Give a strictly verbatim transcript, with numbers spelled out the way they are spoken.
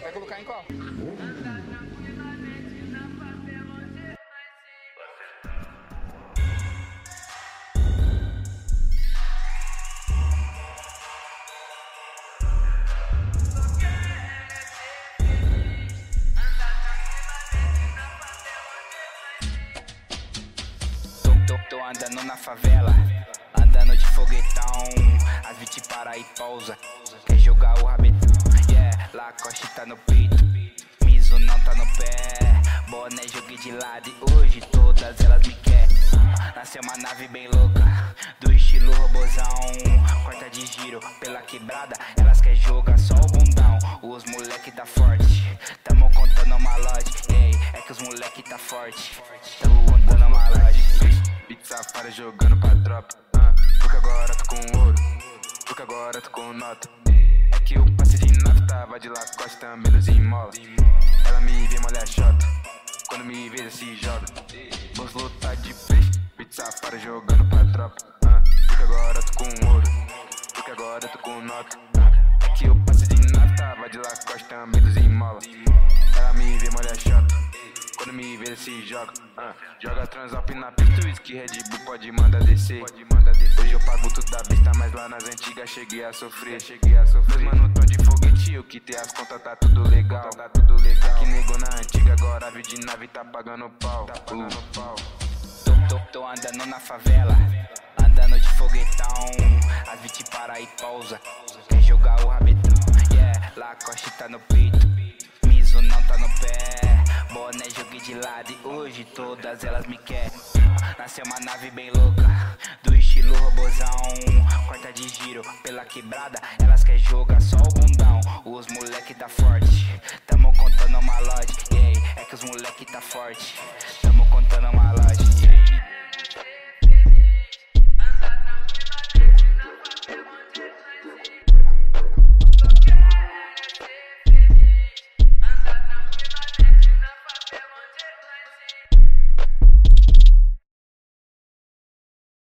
Vai colocar em qual? Tô, tô andando na favela, andando de foguetão. As vinte para e pousa, quer jogar o rabetão. Yeah, Lacoste tá no peito, Mizuno não tá no pé. Boné joguei de lado e hoje todas elas me querem. Nasceu uma nave bem louca, do estilo robozão. Corta de giro pela quebrada, elas quer jogar só o bundão. Os moleque tá forte, tamo contando malote. Ei, é que os moleque tá forte, tamo contando malote. Pizza para jogando pra tropa, uh, porque agora tô com ouro, porque agora tô com nota. É que o passe de nave tava de Lacoste também nos enmola. Ela me vê molhar chota, quando me vê se joga. Bolso lotado de peixe, pizza para jogando pra tropa, uh, porque agora tô com ouro, porque agora tô com nota. É que o passe de nave tava de Lacoste também nos enmola. Ela me vê molhar chota, quando me vê se joga, uh, joga transalp na pista, whisky, Red Bull pode mandar descer. Hoje eu pago tudo à vista, mas lá nas antigas cheguei a sofrer. Meus mano tão de foguete, eu quitei as contas, tá tudo legal. Tá tudo legal. Que negou na antiga, agora vi de nave tá pagando pau. Tá pagando pau. Tô, tô, tô andando na favela, andando de foguetão. As vinte para e pousa, quer jogar o rabetão. Yeah, Lacoste tá no peito, Mizuno não tá no pé. Boné joguei de lado e hoje todas elas me querem. Nasceu uma nave bem louca, do estilo robozão. Corta de giro pela quebrada, elas quer jogar só o bundão. Os moleque tá forte, tamo contando malote. Ei, é que os moleque tá forte, tamo contando malote.